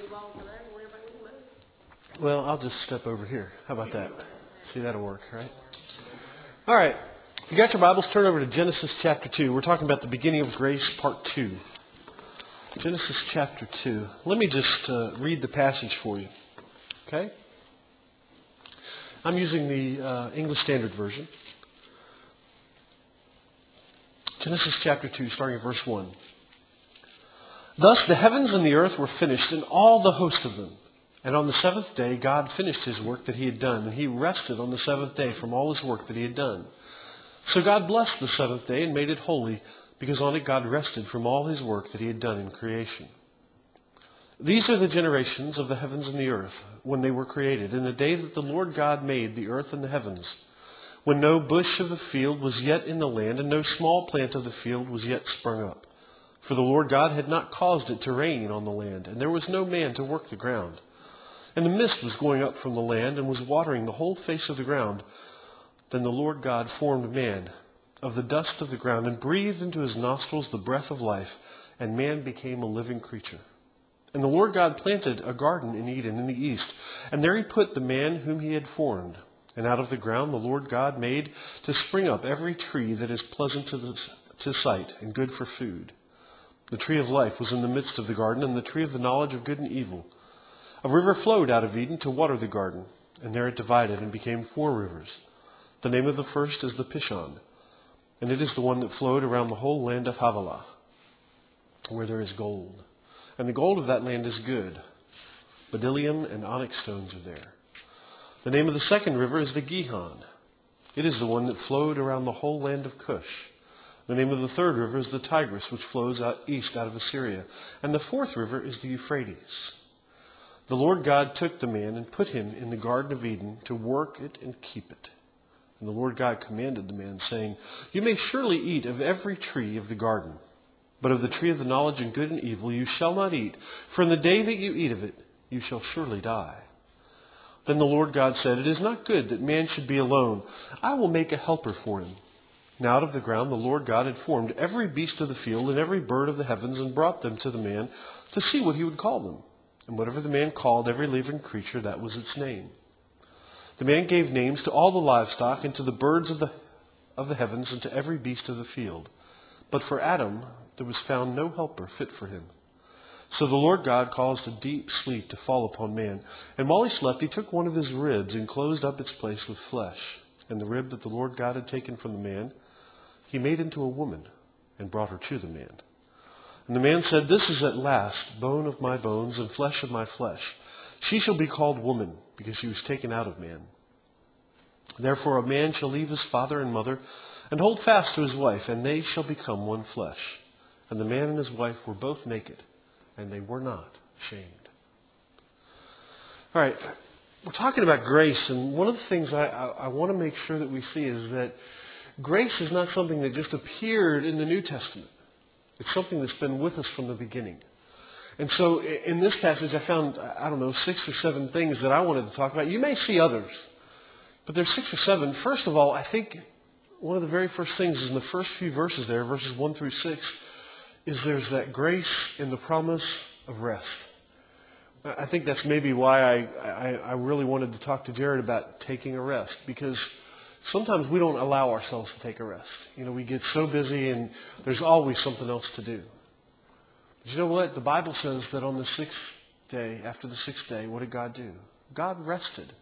Well, I'll just step over here. How about that? See, that'll work, right? All right. If you got your Bibles, turn over to Genesis chapter 2. We're talking about the beginning of grace, part 2. Genesis chapter 2. Let me just read the passage for you. Okay? I'm using the English Standard Version. Genesis chapter 2, starting at verse 1. Thus the heavens and the earth were finished, and all the host of them. And on the seventh day God finished his work that he had done, and he rested on the seventh day from all his work that he had done. So God blessed the seventh day and made it holy, because on it God rested from all his work that he had done in creation. These are the generations of the heavens and the earth, when they were created, in the day that the Lord God made the earth and the heavens, when no bush of the field was yet in the land, and no small plant of the field was yet sprung up. For the Lord God had not caused it to rain on the land, and there was no man to work the ground. And the mist was going up from the land, and was watering the whole face of the ground. Then the Lord God formed man of the dust of the ground, and breathed into his nostrils the breath of life, and man became a living creature. And the Lord God planted a garden in Eden in the east, and there he put the man whom he had formed. And out of the ground the Lord God made to spring up every tree that is pleasant to sight, and good for food. The tree of life was in the midst of the garden, and the tree of the knowledge of good and evil. A river flowed out of Eden to water the garden, and there it divided and became 4 rivers. The name of the first is the Pishon, and it is the one that flowed around the whole land of Havilah, where there is gold. And the gold of that land is good. Bdellium and onyx stones are there. The name of the second river is the Gihon. It is the one that flowed around the whole land of Cush. The name of the third river is the Tigris, which flows east out of Assyria. And the fourth river is the Euphrates. The Lord God took the man and put him in the Garden of Eden to work it and keep it. And the Lord God commanded the man, saying, You may surely eat of every tree of the garden, but of the tree of the knowledge of good and evil you shall not eat, for in the day that you eat of it you shall surely die. Then the Lord God said, It is not good that man should be alone. I will make a helper for him. Now out of the ground the Lord God had formed every beast of the field and every bird of the heavens, and brought them to the man to see what he would call them. And whatever the man called every living creature, that was its name. The man gave names to all the livestock, and to the birds of the heavens, and to every beast of the field. But for Adam there was found no helper fit for him. So the Lord God caused a deep sleep to fall upon man. And while he slept, he took one of his ribs and closed up its place with flesh. And the rib that the Lord God had taken from the man, he made into a woman, and brought her to the man. And the man said, This is at last bone of my bones and flesh of my flesh. She shall be called woman, because she was taken out of man. Therefore a man shall leave his father and mother, and hold fast to his wife, and they shall become one flesh. And the man and his wife were both naked, and they were not ashamed. All right, we're talking about grace, and one of the things I want to make sure that we see is that grace is not something that just appeared in the New Testament. It's something that's been with us from the beginning. And so in this passage I found, 6 or 7 things that I wanted to talk about. You may see others, but there's 6 or 7. First of all, I think one of the very first things is in the first few verses there, verses 1 through 6, is there's that grace in the promise of rest. I think that's maybe why I really wanted to talk to Jared about taking a rest, because sometimes we don't allow ourselves to take a rest. We get so busy and there's always something else to do. But you know what? The Bible says that on the 6th day, after the 6th day, what did God do? God rested.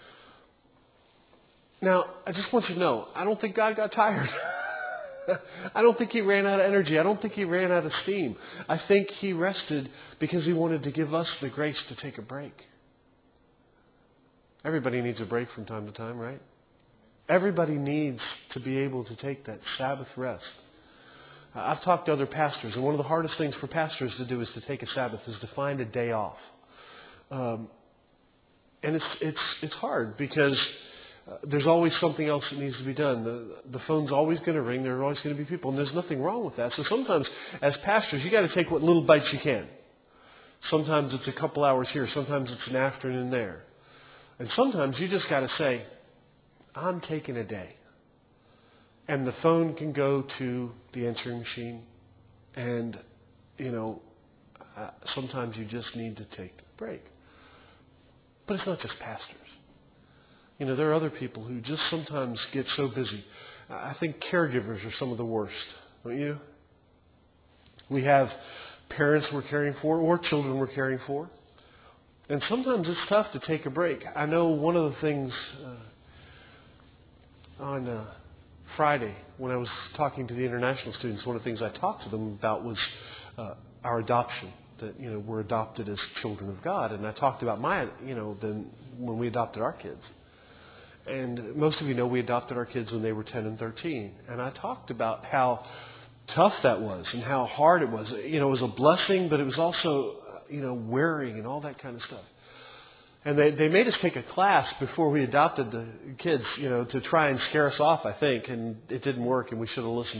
Now, I just want you to know, I don't think God got tired. I don't think he ran out of energy. I don't think he ran out of steam. I think he rested because he wanted to give us the grace to take a break. Everybody needs a break from time to time, right? Everybody needs to be able to take that Sabbath rest. I've talked to other pastors, and one of the hardest things for pastors to do is to take a Sabbath, is to find a day off. And it's hard because there's always something else that needs to be done. The phone's always going to ring. There are always going to be people, and there's nothing wrong with that. So sometimes, as pastors, you got to take what little bites you can. Sometimes it's a couple hours here. Sometimes it's an afternoon there. And sometimes you just got to say, I'm taking a day. And the phone can go to the answering machine. And, sometimes you just need to take a break. But it's not just pastors. There are other people who just sometimes get so busy. I think caregivers are some of the worst, don't you? We have parents we're caring for or children we're caring for. And sometimes it's tough to take a break. I know one of the things on Friday when I was talking to the international students, one of the things I talked to them about was our adoption. That, we're adopted as children of God. And I talked about then when we adopted our kids. And most of you know we adopted our kids when they were 10 and 13. And I talked about how tough that was and how hard it was. It was a blessing, but it was also, wearing and all that kind of stuff. And they made us take a class before we adopted the kids, to try and scare us off, I think. And it didn't work, and we should have listened.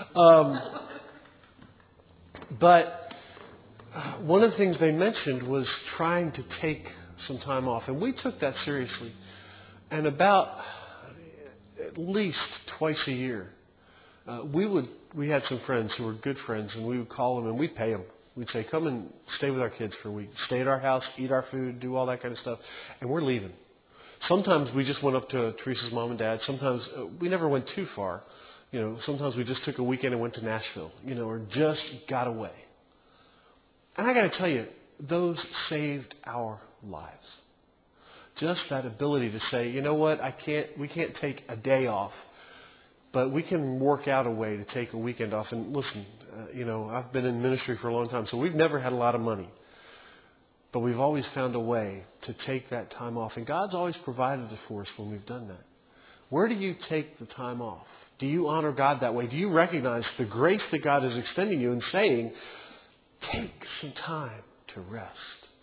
But one of the things they mentioned was trying to take some time off. And we took that seriously. And about at least twice a year, we had some friends who were good friends, and we would call them and we'd pay them. We'd say, come and stay with our kids for a week. Stay at our house, eat our food, do all that kind of stuff. And we're leaving. Sometimes we just went up to Teresa's mom and dad. Sometimes we never went too far. Sometimes we just took a weekend and went to Nashville, or just got away. And I got to tell you, those saved our lives. Just that ability to say, you know what, we can't take a day off, but we can work out a way to take a weekend off. And listen, I've been in ministry for a long time, so we've never had a lot of money. But we've always found a way to take that time off. And God's always provided it for us when we've done that. Where do you take the time off? Do you honor God that way? Do you recognize the grace that God is extending you and saying, take some time to rest?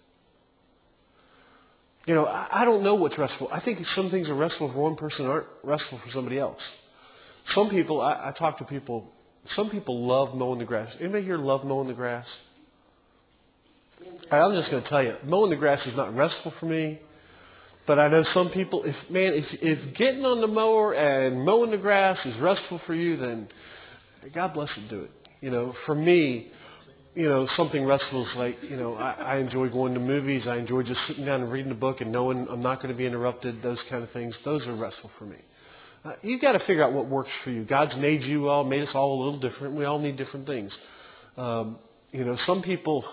I don't know what's restful. I think some things are restful for one person aren't restful for somebody else. Some people, I talk to people, some people love mowing the grass. Anybody here love mowing the grass? I'm just going to tell you, mowing the grass is not restful for me. But I know some people, if getting on the mower and mowing the grass is restful for you, then God bless you, do it. For me, something restful is like, I enjoy going to movies. I enjoy just sitting down and reading a book and knowing I'm not going to be interrupted, those kind of things. Those are restful for me. You've got to figure out what works for you. God's made us all a little different. We all need different things. Some people,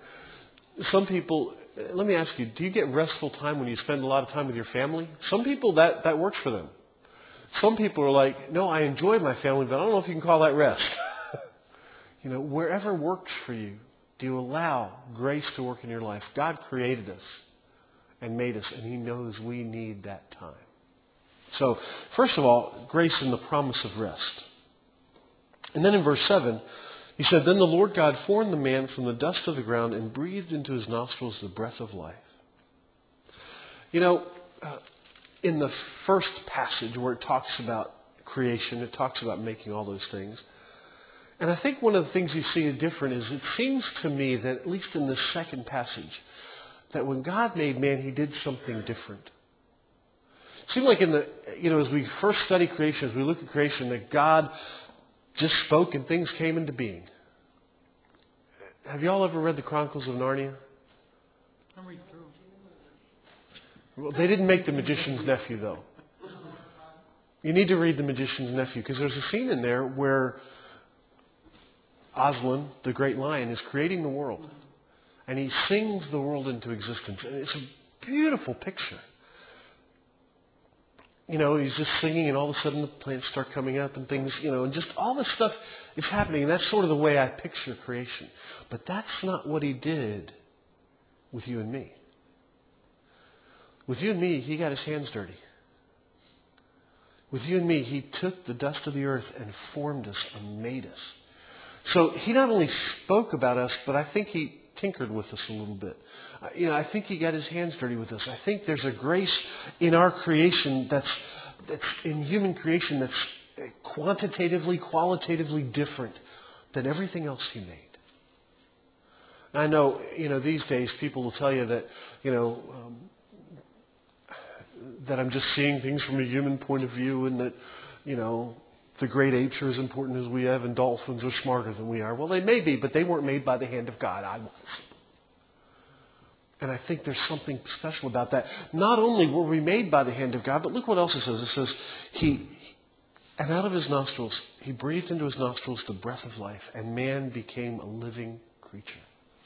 let me ask you, do you get restful time when you spend a lot of time with your family? Some people, that works for them. Some people are like, no, I enjoy my family, but I don't know if you can call that rest. Wherever works for you, do you allow grace to work in your life? God created us and made us, and He knows we need that time. So, first of all, grace and the promise of rest. And then in verse 7, He said, then the Lord God formed the man from the dust of the ground and breathed into his nostrils the breath of life. In the first passage where it talks about creation, it talks about making all those things. And I think one of the things you see different is it seems to me that at least in the second passage, that when God made man, He did something different. It seemed like as we first study creation, as we look at creation, that God just spoke and things came into being. Have you all ever read the Chronicles of Narnia? I'm reading through. Well, they didn't make The Magician's Nephew, though. You need to read The Magician's Nephew, because there's a scene in there where Aslan, the great lion, is creating the world. And he sings the world into existence. And it's a beautiful picture. He's just singing, and all of a sudden the plants start coming up and things, and just all this stuff is happening. And that's sort of the way I picture creation. But that's not what He did with you and me. With you and me, He got His hands dirty. With you and me, He took the dust of the earth and formed us and made us. So He not only spoke about us, but I think He tinkered with us a little bit. I think He got His hands dirty with us. I think there's a grace in our creation that's in human creation that's quantitatively, qualitatively different than everything else He made. I know, these days people will tell you that, that I'm just seeing things from a human point of view, and that, the great apes are as important as we have, and dolphins are smarter than we are. Well, they may be, but they weren't made by the hand of God. I was. And I think there's something special about that. Not only were we made by the hand of God, but look what else it says. It says, and out of his nostrils, he breathed into his nostrils the breath of life, and man became a living creature.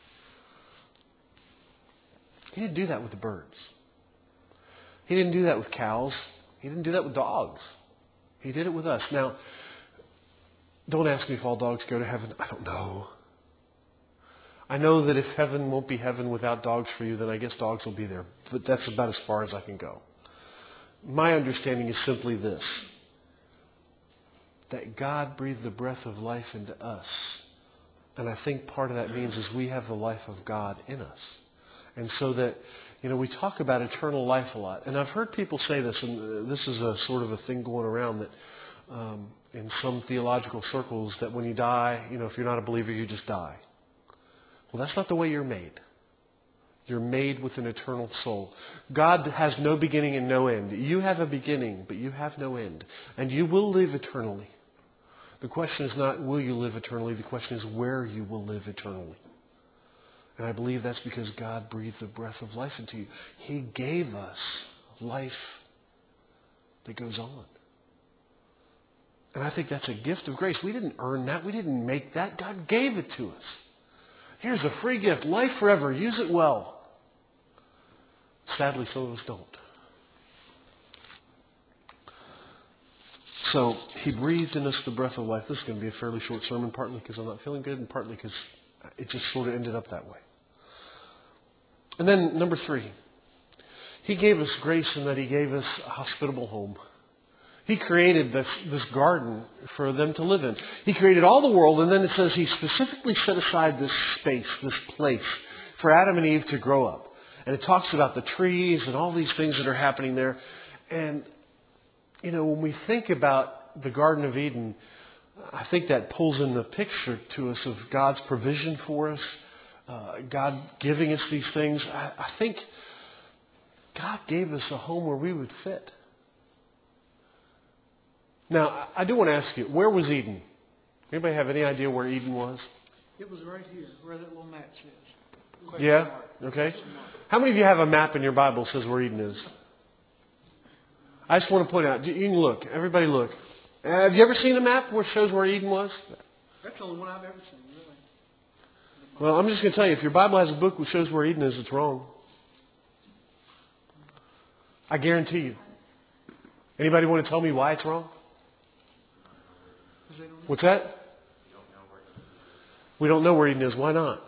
He didn't do that with the birds. He didn't do that with cows. He didn't do that with dogs. He did it with us. Now, don't ask me if all dogs go to heaven. I don't know. I know that if heaven won't be heaven without dogs for you, then I guess dogs will be there. But that's about as far as I can go. My understanding is simply this: that God breathed the breath of life into us. And I think part of that means is we have the life of God in us. And so that, we talk about eternal life a lot. And I've heard people say this, and this is a sort of a thing going around that in some theological circles, that when you die, if you're not a believer, you just die. Well, that's not the way you're made. You're made with an eternal soul. God has no beginning and no end. You have a beginning, but you have no end. And you will live eternally. The question is not will you live eternally. The question is where you will live eternally. And I believe that's because God breathed the breath of life into you. He gave us life that goes on. And I think that's a gift of grace. We didn't earn that. We didn't make that. God gave it to us. Here's a free gift. Life forever. Use it well. Sadly, some of us don't. So, he breathed in us the breath of life. This is going to be a fairly short sermon, partly because I'm not feeling good, and partly because it just sort of ended up that way. And then, number 3. He gave us grace in that he gave us a hospitable home. He created this garden for them to live in. He created all the world, and then it says he specifically set aside this space, this place, for Adam and Eve to grow up. And it talks about the trees and all these things that are happening there. And, when we think about the Garden of Eden, I think that pulls in the picture to us of God's provision for us, God giving us these things. I think God gave us a home where we would fit. Now, I do want to ask you, where was Eden? Anybody have any idea where Eden was? It was right here, where that little map says. Yeah? Okay. How many of you have a map in your Bible that says where Eden is? I just want to point out, you can look. Everybody look. Have you ever seen a map where it shows where Eden was? That's the only one I've ever seen, really. Well, I'm just going to tell you, if your Bible has a book that shows where Eden is, it's wrong. I guarantee you. Anybody want to tell me why it's wrong? What's that? We don't know where Eden is. Why not?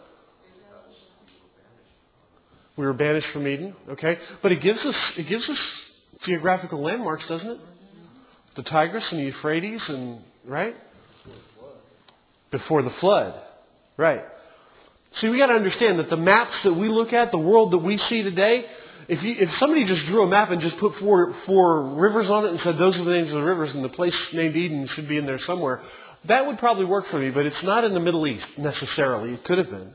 We were banished from Eden, okay? But it gives us geographical landmarks, doesn't it? The Tigris and the Euphrates, and right? Before the flood, right? See, we got to understand that the maps that we look at, the world that we see today, if somebody just drew a map and just put four rivers on it and said those are the names of the rivers and the place named Eden should be in there somewhere, that would probably work for me, but it's not in the Middle East necessarily. It could have been.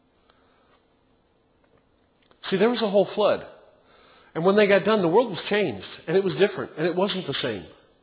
See, there was a whole flood. And when they got done, the world was changed. And it was different. And it wasn't the same.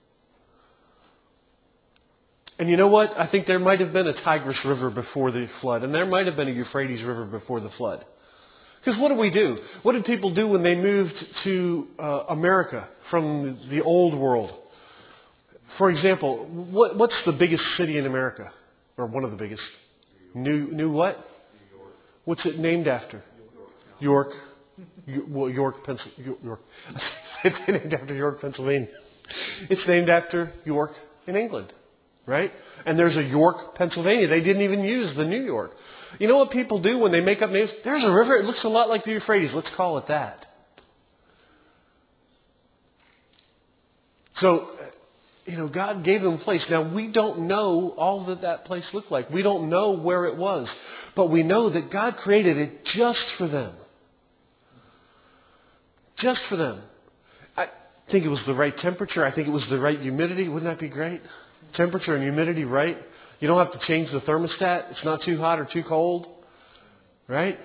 And you know what? I think there might have been a Tigris River before the flood. And there might have been a Euphrates River before the flood. Because what did we do? What did people do when they moved to America from the old world? For example, what's the biggest city in America? Or one of the biggest? New what? New York. What's it named after? York. York, Pennsylvania. York. It's named after York, Pennsylvania. It's named after York in England, right? And there's a York, Pennsylvania. They didn't even use the New York. You know what people do when they make up names? There's a river. It looks a lot like the Euphrates. Let's call it that. So, God gave them a place. Now, we don't know all that place looked like. We don't know where it was. But we know that God created it just for them. Just for them. I think it was the right temperature. I think it was the right humidity. Wouldn't that be great? Temperature and humidity, right? You don't have to change the thermostat. It's not too hot or too cold. Right?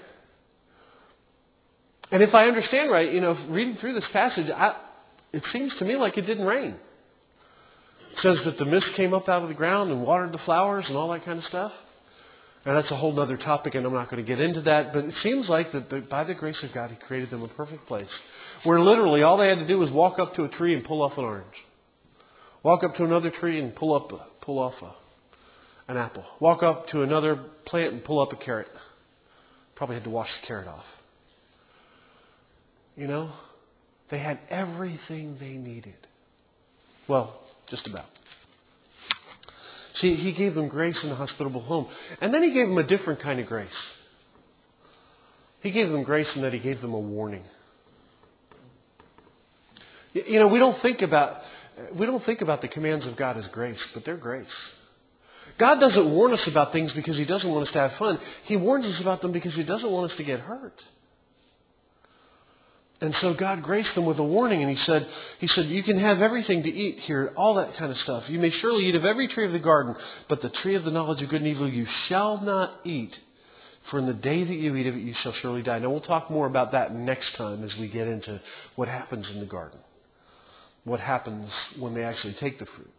And if I understand right, reading through this passage, it seems to me like it didn't rain. It says that the mist came up out of the ground and watered the flowers and all that kind of stuff. And that's a whole other topic, and I'm not going to get into that. But it seems like that by the grace of God, He created them a perfect place where literally all they had to do was walk up to a tree and pull off an orange. Walk up to another tree and pull off an apple. Walk up to another plant and pull up a carrot. Probably had to wash the carrot off. You know, they had everything they needed. Well, just about. See, He gave them grace in a hospitable home. And then He gave them a different kind of grace. He gave them grace in that He gave them a warning. You know, we don't think about the commands of God as grace, but they're grace. God doesn't warn us about things because He doesn't want us to have fun. He warns us about them because He doesn't want us to get hurt. And so God graced them with a warning, and He said, you can have everything to eat here, all that kind of stuff. You may surely eat of every tree of the garden, but the tree of the knowledge of good and evil you shall not eat, for in the day that you eat of it you shall surely die. Now we'll talk more about that next time as we get into what happens in the garden. What happens when they actually take the fruit.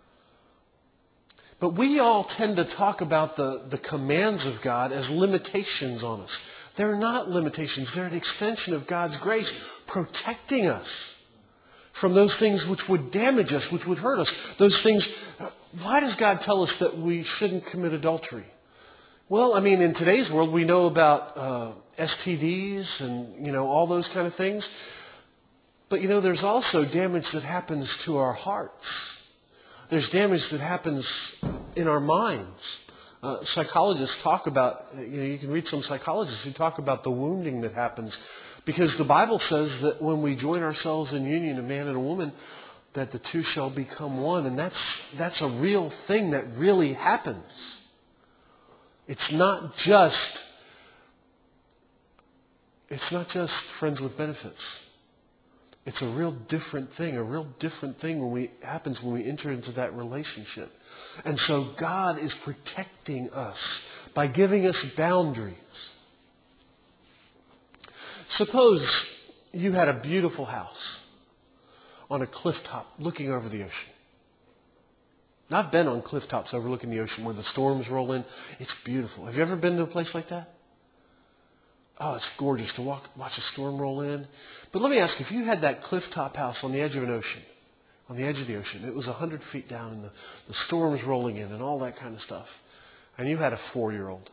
But we all tend to talk about the commands of God as limitations on us. They're not limitations. They're an extension of God's grace protecting us from those things which would damage us, which would hurt us. Those things, why does God tell us that we shouldn't commit adultery? Well, I mean, in today's world, we know about STDs and, all those kind of things. But, there's also damage that happens to our hearts. There's damage that happens in our minds. Psychologists talk about, you can read some psychologists who talk about the wounding that happens. Because the Bible says that when we join ourselves in union, a man and a woman, that the two shall become one. And that's a real thing that really happens. It's not just friends with benefits. It's a real different thing happens when we enter into that relationship. And so God is protecting us by giving us boundaries. Suppose you had a beautiful house on a cliff top looking over the ocean. Now, I've been on cliff tops overlooking the ocean where the storms roll in. It's beautiful. Have you ever been to a place like that? Oh, it's gorgeous to watch a storm roll in. But let me ask you, if you had that cliff-top house on the edge of an ocean, on the edge of the ocean, it was 100 feet down and the storm was rolling in and all that kind of stuff, and you had a 4-year-old,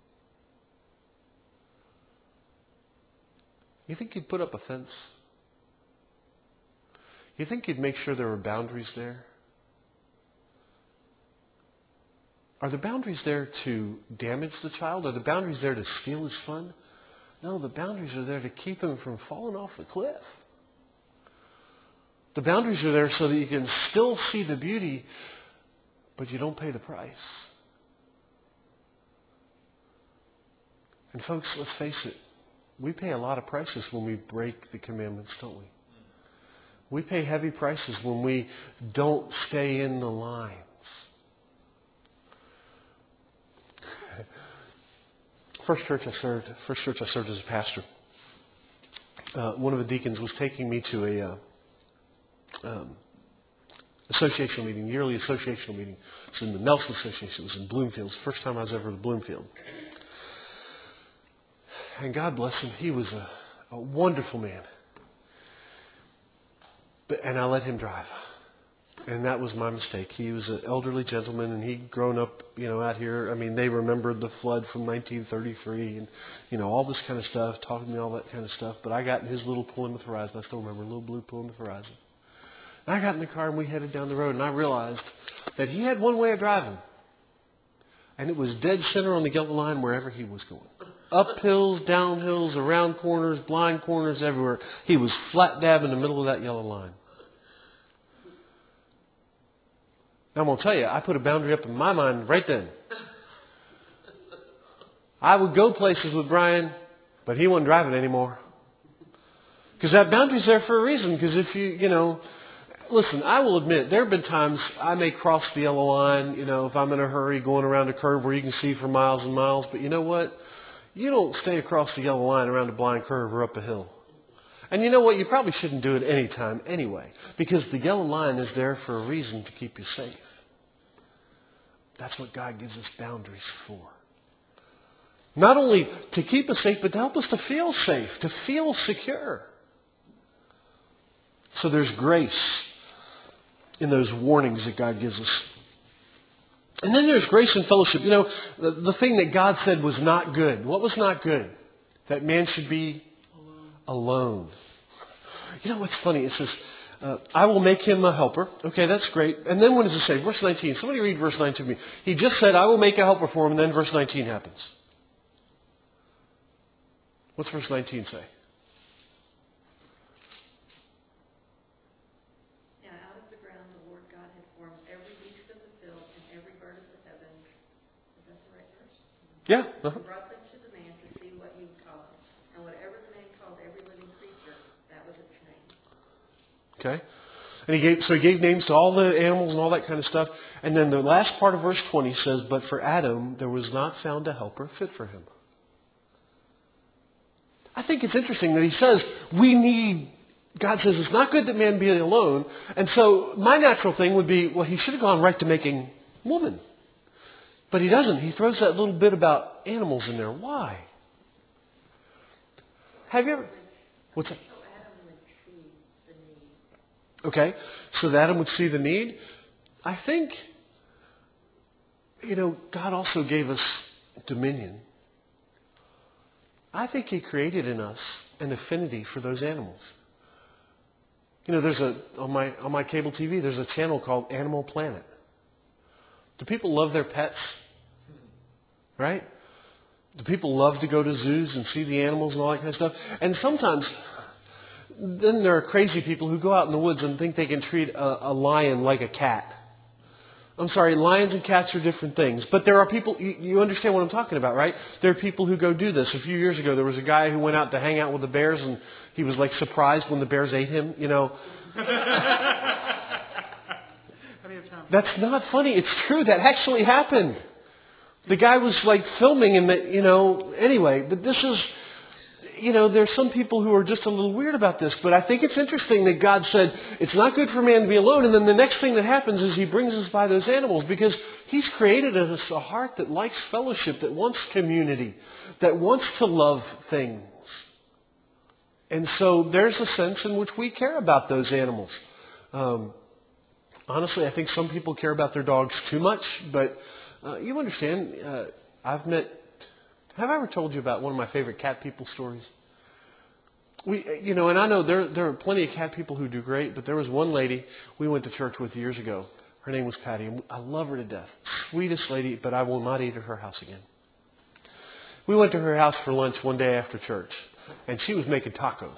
you think you'd put up a fence? You think you'd make sure there were boundaries there? Are the boundaries there to damage the child? Are the boundaries there to steal his fun? No, the boundaries are there to keep him from falling off the cliff. The boundaries are there so that you can still see the beauty, but you don't pay the price. And folks, let's face it. We pay a lot of prices when we break the commandments, don't we? We pay heavy prices when we don't stay in the lines. First church I served as a pastor. One of the deacons was taking me to a associational meeting, yearly associational meeting. It was in the Nelson Association. It was in Bloomfield. It was the first time I was ever in Bloomfield. And God bless him, he was a wonderful man. And I let him drive. And that was my mistake. He was an elderly gentleman, and he'd grown up, out here. I mean, they remembered the flood from 1933 and, all this kind of stuff, talking to me all that kind of stuff. But I got in his little Plymouth Horizon. I still remember, a little blue Plymouth Horizon. And I got in the car, and we headed down the road, and I realized that he had one way of driving. And it was dead center on the yellow line wherever he was going. Up hills, down hills, around corners, blind corners, everywhere. He was flat dab in the middle of that yellow line. I'm going to tell you, I put a boundary up in my mind right then. I would go places with Brian, but he wasn't driving anymore. Because that boundary's there for a reason. Because if listen, I will admit, there have been times I may cross the yellow line, if I'm in a hurry going around a curve where you can see for miles and miles. But you know what? You don't stay across the yellow line around a blind curve or up a hill. And you know what? You probably shouldn't do it any time anyway. Because the yellow line is there for a reason to keep you safe. That's what God gives us boundaries for. Not only to keep us safe, but to help us to feel safe, to feel secure. So there's grace in those warnings that God gives us. And then there's grace and fellowship. You know, the thing that God said was not good. What was not good? That man should be alone. You know what's funny? It says, I will make him a helper. Okay, that's great. And then what does it say? Verse 19. Somebody read verse 19 to me. He just said, I will make a helper for him, and then verse 19 happens. What's verse 19 say? Now out of the ground the Lord God had formed every beast of the field and every bird of the heavens. Is that the right verse? Yeah. And brought them to the man to see what he would call them. And whatever the man called every living creature, that was its name. Okay. And he gave names to all the animals and all that kind of stuff. And then the last part of verse 20 says, but for Adam there was not found a helper fit for him. I think it's interesting that he says God says it's not good that man be alone. And so my natural thing would be, well, he should have gone right to making woman. But he doesn't. He throws that little bit about animals in there. Why? Have you ever... What's that? So Adam would see the need. Okay, so that Adam would see the need. I think, God also gave us dominion. I think he created in us an affinity for those animals. There's on my cable TV, there's a channel called Animal Planet. Do people love their pets? Right? Do people love to go to zoos and see the animals and all that kind of stuff? And sometimes, then there are crazy people who go out in the woods and think they can treat a lion like a cat. I'm sorry, lions and cats are different things. But there are people, you understand what I'm talking about, right? There are people who go do this. A few years ago, there was a guy who went out to hang out with the bears, and he was like surprised when the bears ate him, That's not funny. It's true. That actually happened. The guy was like filming and anyway, but this is, there's some people who are just a little weird about this, but I think it's interesting that God said it's not good for man to be alone, and then the next thing that happens is he brings us by those animals because he's created in us a heart that likes fellowship, that wants community, that wants to love things. And so there's a sense in which we care about those animals. Honestly, I think some people care about their dogs too much, but you understand, have I ever told you about one of my favorite cat people stories? And I know there are plenty of cat people who do great, but there was one lady we went to church with years ago. Her name was Patty, and I love her to death. Sweetest lady, but I will not eat at her house again. We went to her house for lunch one day after church, and she was making tacos.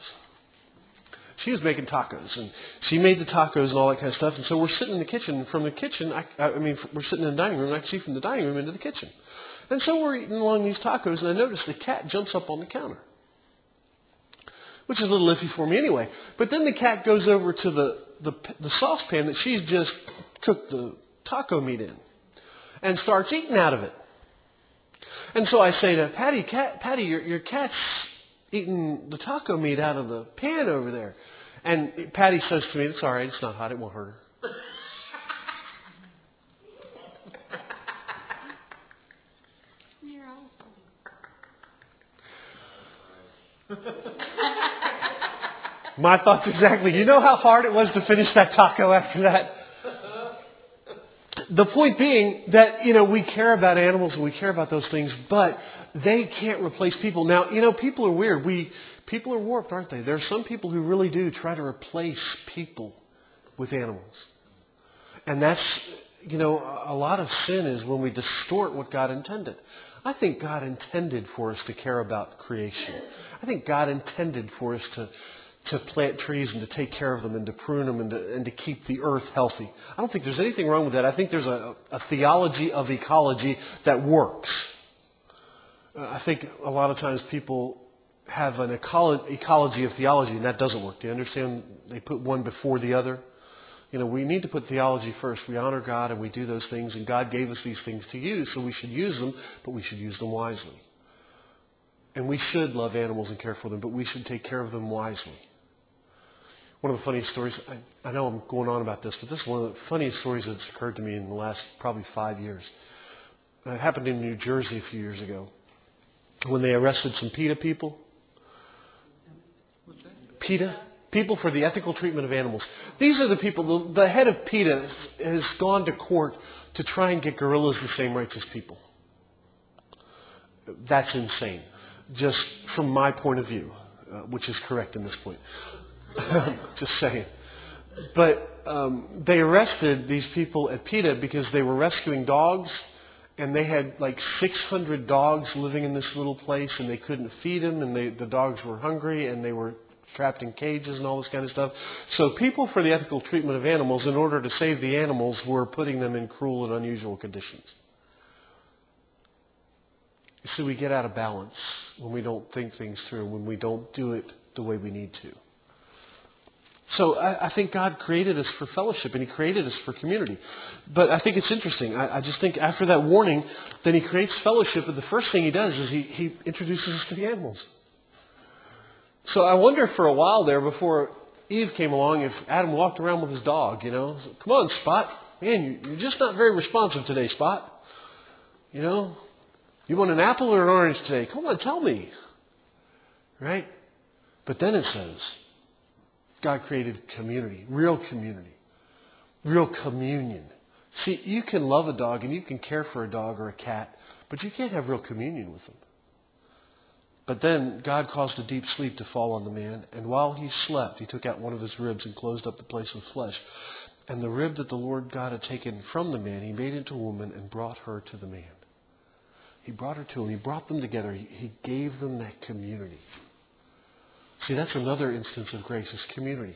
And she made the tacos and all that kind of stuff. And so we're sitting in the kitchen. From the kitchen, we're sitting in the dining room, and I can see from the dining room into the kitchen. And so we're eating along these tacos, and I notice the cat jumps up on the counter, which is a little iffy for me anyway. But then the cat goes over to the saucepan that she's just cooked the taco meat in and starts eating out of it. And so I say to Patty, your cat's eating the taco meat out of the pan over there. And Patty says to me, it's all right, it's not hot, it won't hurt her. My thoughts exactly. You know how hard it was to finish that taco after that? The point being that, we care about animals and we care about those things, but they can't replace people. Now, people are weird. People are warped, aren't they? There are some people who really do try to replace people with animals. And that's, a lot of sin is when we distort what God intended. I think God intended for us to care about creation. I think God intended for us to plant trees and to take care of them and to prune them and to keep the earth healthy. I don't think there's anything wrong with that. I think there's a theology of ecology that works. I think a lot of times people have an ecology of theology, and that doesn't work. Do you understand? They put one before the other. We need to put theology first. We honor God and we do those things, and God gave us these things to use, so we should use them, but we should use them wisely. And we should love animals and care for them, but we should take care of them wisely. One of the funniest stories, I know I'm going on about this, but this is one of the funniest stories that's occurred to me in the last probably 5 years. It happened in New Jersey a few years ago. when they arrested some PETA people. What's that? PETA, people for the ethical treatment of animals. These are the people, the head of PETA has gone to court to try and get gorillas the same rights as people. That's insane, just from my point of view, which is correct in this point. Just saying. But they arrested these people at PETA because they were rescuing dogs, and they had like 600 dogs living in this little place, and they couldn't feed them, and the dogs were hungry, and they were trapped in cages and all this kind of stuff. So people for the ethical treatment of animals, in order to save the animals, were putting them in cruel and unusual conditions. You see, we get out of balance when we don't think things through, when we don't do it the way we need to. So I think God created us for fellowship, and He created us for community. But I think it's interesting. I just think after that warning, then He creates fellowship, and the first thing He does is He introduces us to the animals. So I wonder for a while there, before Eve came along, if Adam walked around with his dog, you know. Come on, Spot. Man, you're just not very responsive today, Spot. You know, you want an apple or an orange today? Come on, tell me. Right? But then it says, God created community, real communion. See, you can love a dog and you can care for a dog or a cat, but you can't have real communion with them. But then God caused a deep sleep to fall on the man, and while he slept, He took out one of his ribs and closed up the place with flesh. And the rib that the Lord God had taken from the man, He made into a woman and brought her to the man. He brought her to him. He brought them together. He gave them that community. See, that's another instance of grace, is community.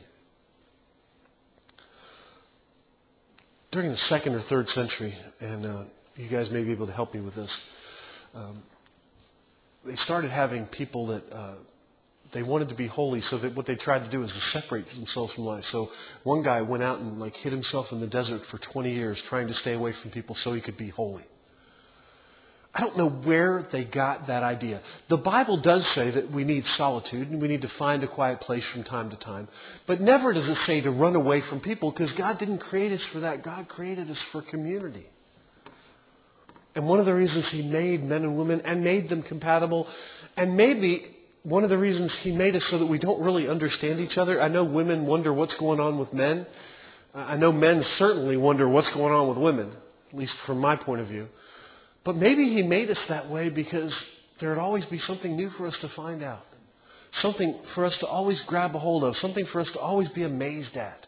During the 2nd or 3rd century, and you guys may be able to help me with this, they started having people that they wanted to be holy, so that what they tried to do is to separate themselves from life. So one guy went out and hid himself in the desert for 20 years trying to stay away from people so he could be holy. I don't know where they got that idea. The Bible does say that we need solitude and we need to find a quiet place from time to time. But never does it say to run away from people, because God didn't create us for that. God created us for community. And one of the reasons He made men and women and made them compatible, and maybe one of the reasons He made us so that we don't really understand each other. I know women wonder what's going on with men. I know men certainly wonder what's going on with women, at least from my point of view. But maybe He made us that way because there would always be something new for us to find out. Something for us to always grab a hold of. Something for us to always be amazed at.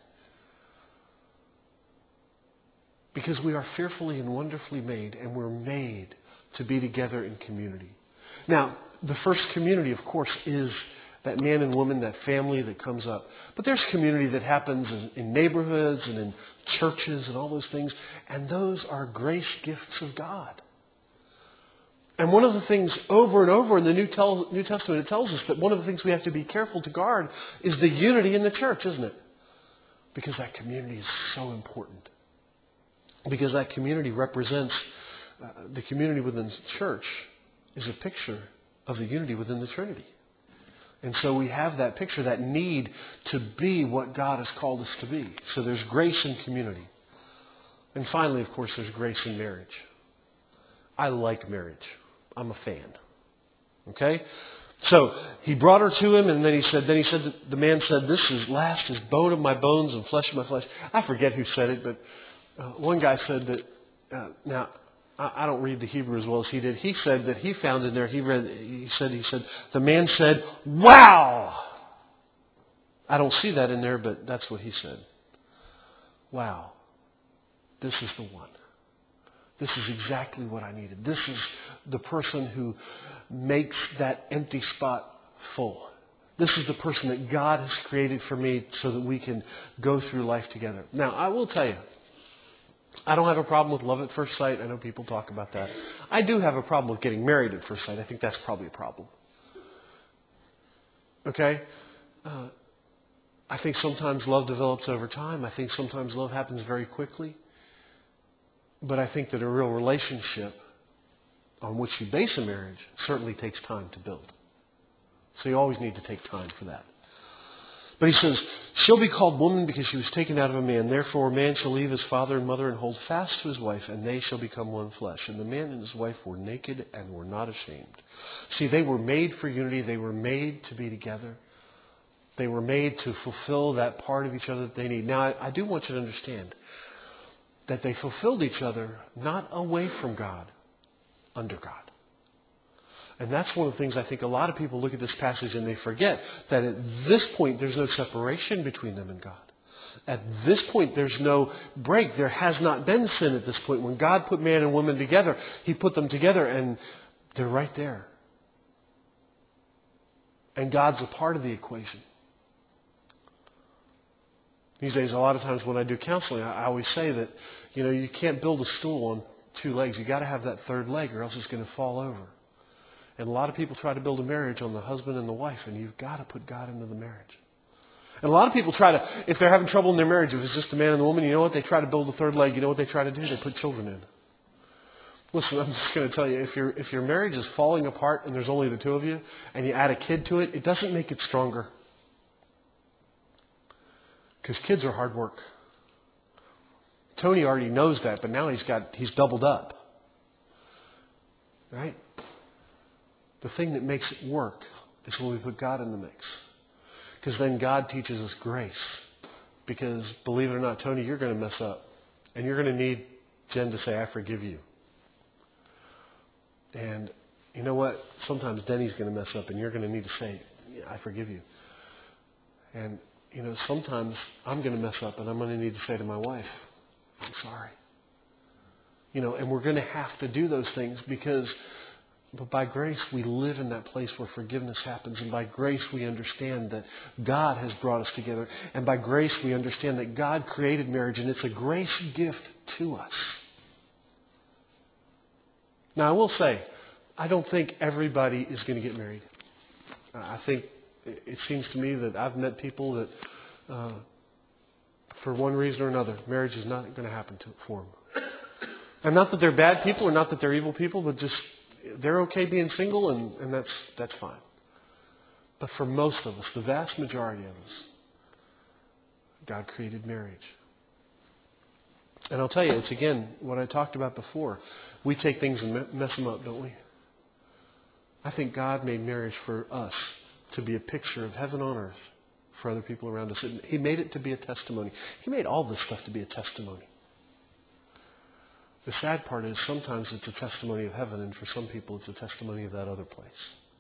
Because we are fearfully and wonderfully made, and we're made to be together in community. Now, the first community, of course, is that man and woman, that family that comes up. But there's community that happens in neighborhoods and in churches and all those things. And those are grace gifts of God. And one of the things over and over in the New Testament, it tells us that one of the things we have to be careful to guard is the unity in the church, isn't it? Because that community is so important. Because that community represents, the community within the church is a picture of the unity within the Trinity. And so we have that picture, that need to be what God has called us to be. So there's grace in community. And finally, of course, there's grace in marriage. I like marriage. I'm a fan. Okay? So He brought her to Him, and then he said, the man said, "This is last is bone of my bones and flesh of my flesh." I forget who said it, but one guy said that, now, I don't read the Hebrew as well as he did. He said that he found in there, he said, the man said, "Wow!" I don't see that in there, but that's what he said. Wow. This is the one. This is exactly what I needed. This is the person who makes that empty spot full. This is the person that God has created for me so that we can go through life together. Now, I will tell you, I don't have a problem with love at first sight. I know people talk about that. I do have a problem with getting married at first sight. I think that's probably a problem. Okay? I think sometimes love develops over time. I think sometimes love happens very quickly. But I think that a real relationship on which you base a marriage certainly takes time to build. So you always need to take time for that. But he says, she'll be called woman because she was taken out of a man. Therefore, a man shall leave his father and mother and hold fast to his wife, and they shall become one flesh. And the man and his wife were naked and were not ashamed. See, they were made for unity. They were made to be together. They were made to fulfill that part of each other that they need. Now, I do want you to understand that they fulfilled each other not away from God, under God. And that's one of the things I think a lot of people look at this passage and they forget that at this point there's no separation between them and God. At this point there's no break. There has not been sin at this point. When God put man and woman together, He put them together and they're right there. And God's a part of the equation. These days, a lot of times when I do counseling, I always say that, you can't build a stool on two legs. You've got to have that third leg or else it's going to fall over. And a lot of people try to build a marriage on the husband and the wife, and you've got to put God into the marriage. And a lot of people try to, if they're having trouble in their marriage, if it's just the man and the woman, you know what? They try to build a third leg. You know what they try to do? They put children in. Listen, I'm just going to tell you, if your marriage is falling apart and there's only the two of you, and you add a kid to it, it doesn't make it stronger. Because kids are hard work. Tony already knows that, but now he's doubled up. Right? The thing that makes it work is when we put God in the mix. Because then God teaches us grace. Because, believe it or not, Tony, you're going to mess up. And you're going to need Jen to say, I forgive you. And you know what? Sometimes Denny's going to mess up and you're going to need to say, yeah, I forgive you. And, sometimes I'm going to mess up and I'm going to need to say to my wife, I'm sorry. And we're going to have to do those things but by grace we live in that place where forgiveness happens. And by grace we understand that God has brought us together. And by grace we understand that God created marriage and it's a grace gift to us. Now I will say, I don't think everybody is going to get married. I think it seems to me that I've met people that for one reason or another, marriage is not going to happen for them. And not that they're bad people or not that they're evil people, but just they're okay being single and that's fine. But for most of us, the vast majority of us, God created marriage. And I'll tell you, it's again what I talked about before. We take things and mess them up, don't we? I think God made marriage for us to be a picture of heaven on earth for other people around us. He made it to be a testimony. He made all this stuff to be a testimony. The sad part is sometimes it's a testimony of heaven, and for some people it's a testimony of that other place.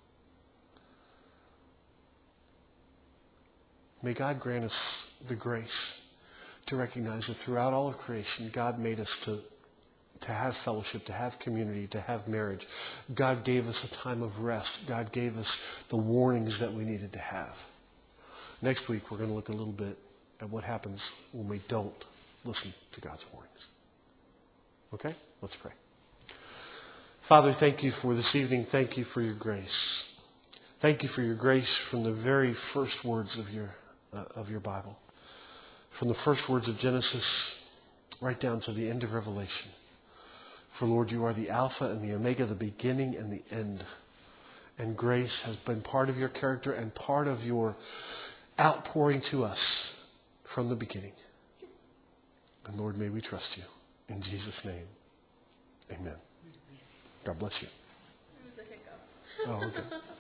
May God grant us the grace to recognize that throughout all of creation, God made us to have fellowship, to have community, to have marriage. God gave us a time of rest. God gave us the warnings that we needed to have. Next week, we're going to look a little bit at what happens when we don't listen to God's warnings. Okay? Let's pray. Father, thank you for this evening. Thank you for your grace. Thank you for your grace from the very first words of your Bible. From the first words of Genesis right down to the end of Revelation. For Lord, you are the Alpha and the Omega, the beginning and the end. And grace has been part of your character and part of your outpouring to us from the beginning. And Lord, may we trust you. In Jesus' name, amen. God bless you. It was a hiccup. Oh, okay.